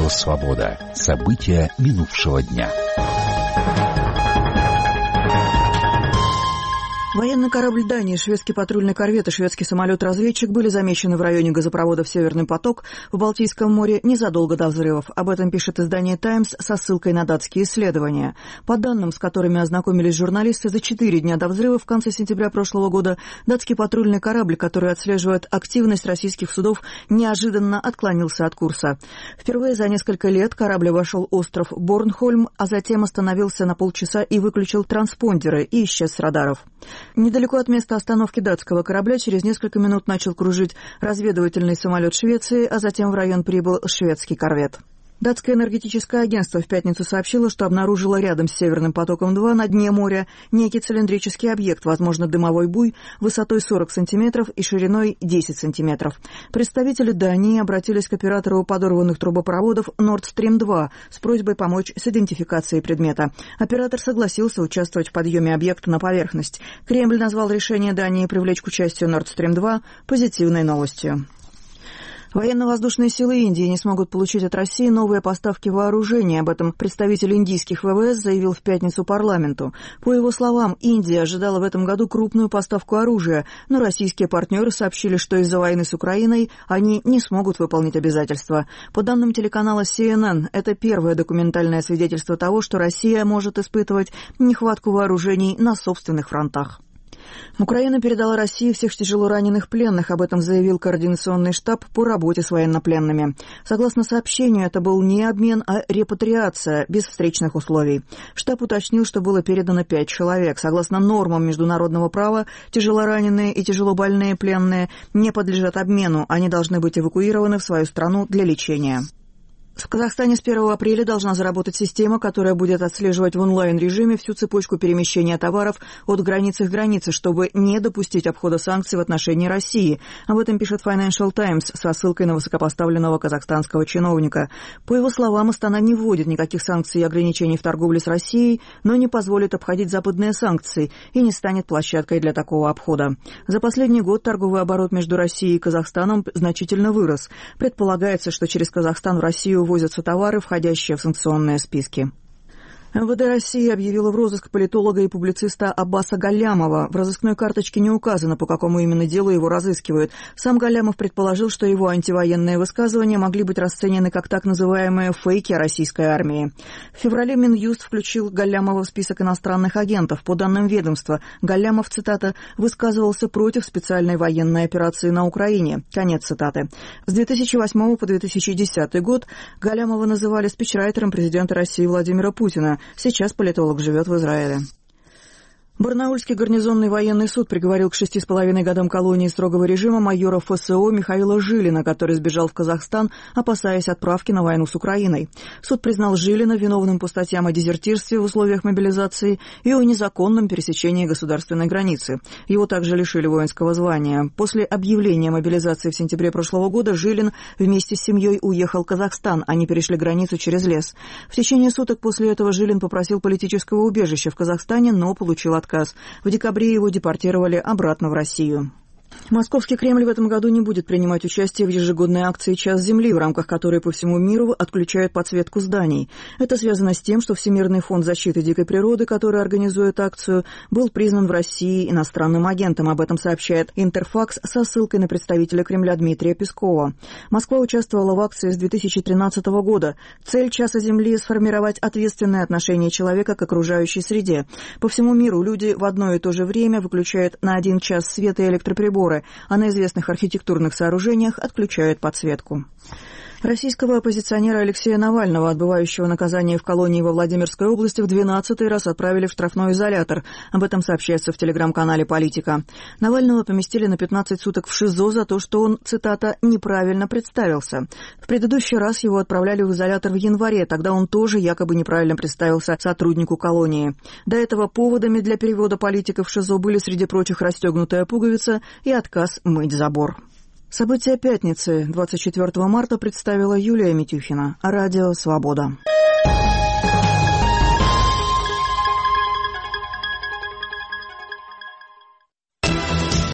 Радио «Свобода». События минувшего дня. Военный корабль Дании, шведский патрульный корвет и шведский самолет-разведчик были замечены в районе газопроводов «Северный поток» в Балтийском море незадолго до взрывов. Об этом пишет издание «Таймс» со ссылкой на датские исследования. По данным, с которыми ознакомились журналисты, за 4 дня до взрыва в конце сентября прошлого года датский патрульный корабль, который отслеживает активность российских судов, неожиданно отклонился от курса. Впервые за несколько лет корабль обошел остров Борнхольм, а затем остановился на полчаса и выключил транспондеры и исчез с радаров. Недалеко от места остановки датского корабля через несколько минут начал кружить разведывательный самолет Швеции, а затем в район прибыл шведский корвет. Датское энергетическое агентство в пятницу сообщило, что обнаружило рядом с «Северным потоком-2» на дне моря некий цилиндрический объект, возможно, дымовой буй, высотой 40 сантиметров и шириной 10 сантиметров. Представители Дании обратились к оператору подорванных трубопроводов Nord Stream 2 с просьбой помочь с идентификацией предмета. Оператор согласился участвовать в подъеме объекта на поверхность. Кремль назвал решение Дании привлечь к участию Nord Stream 2 позитивной новостью. Военно-воздушные силы Индии не смогут получить от России новые поставки вооружения. Об этом представитель индийских ВВС заявил в пятницу парламенту. По его словам, Индия ожидала в этом году крупную поставку оружия, но российские партнеры сообщили, что из-за войны с Украиной они не смогут выполнить обязательства. По данным телеканала CNN, это первое документальное свидетельство того, что Россия может испытывать нехватку вооружений на собственных фронтах. Украина передала России всех тяжело раненых пленных, об этом заявил Координационный штаб по работе с военнопленными. Согласно сообщению, это был не обмен, а репатриация, без встречных условий. Штаб уточнил, что было передано 5 человек. Согласно нормам международного права, тяжелораненые и тяжелобольные пленные не подлежат обмену, они должны быть эвакуированы в свою страну для лечения. В Казахстане с 1 апреля должна заработать система, которая будет отслеживать в онлайн-режиме всю цепочку перемещения товаров от границы к границе, чтобы не допустить обхода санкций в отношении России. Об этом пишет Financial Times со ссылкой на высокопоставленного казахстанского чиновника. По его словам, Астана не вводит никаких санкций и ограничений в торговле с Россией, но не позволит обходить западные санкции и не станет площадкой для такого обхода. За последний год торговый оборот между Россией и Казахстаном значительно вырос. Предполагается, что через Казахстан в Россию увозятся товары, входящие в санкционные списки. МВД России объявила в розыск политолога и публициста Аббаса Галлямова. В розыскной карточке не указано, по какому именно делу его разыскивают. Сам Галлямов предположил, что его антивоенные высказывания могли быть расценены как так называемые фейки о российской армии. В феврале Минюст включил Галлямова в список иностранных агентов. По данным ведомства, Галлямов, цитата, «высказывался против специальной военной операции на Украине». Конец цитаты. С 2008 по 2010 год Галлямова называли спичрайтером президента России Владимира Путина. Сейчас политолог живет в Израиле. Барнаульский гарнизонный военный суд приговорил к 6,5 годам колонии строгого режима майора ФСО Михаила Жилина, который сбежал в Казахстан, опасаясь отправки на войну с Украиной. Суд признал Жилина виновным по статьям о дезертирстве в условиях мобилизации и о незаконном пересечении государственной границы. Его также лишили воинского звания. После объявления мобилизации в сентябре прошлого года Жилин вместе с семьей уехал в Казахстан, они перешли границу через лес. В течение суток после этого Жилин попросил политического убежища в Казахстане, но получил отказ. В декабре его депортировали обратно в Россию. Московский Кремль в этом году не будет принимать участие в ежегодной акции «Час Земли», в рамках которой по всему миру отключают подсветку зданий. Это связано с тем, что Всемирный фонд защиты дикой природы, который организует акцию, был признан в России иностранным агентом. Об этом сообщает Интерфакс со ссылкой на представителя Кремля Дмитрия Пескова. Москва участвовала в акции с 2013 года. Цель «Часа Земли» — сформировать ответственное отношение человека к окружающей среде. По всему миру люди в одно и то же время выключают на 1 час свет и электроприборы, а на известных архитектурных сооружениях отключают подсветку. Российского оппозиционера Алексея Навального, отбывающего наказание в колонии во Владимирской области, в 12-й раз отправили в штрафной изолятор. Об этом сообщается в телеграм-канале «Политика». Навального поместили на 15 суток в ШИЗО за то, что он, цитата, «неправильно представился». В предыдущий раз его отправляли в изолятор в январе, тогда он тоже якобы неправильно представился сотруднику колонии. До этого поводами для перевода политика в ШИЗО были, среди прочих, расстегнутая пуговица и отказ мыть забор. События пятницы, 24 марта, представила Юлия Митюхина. Радио «Свобода».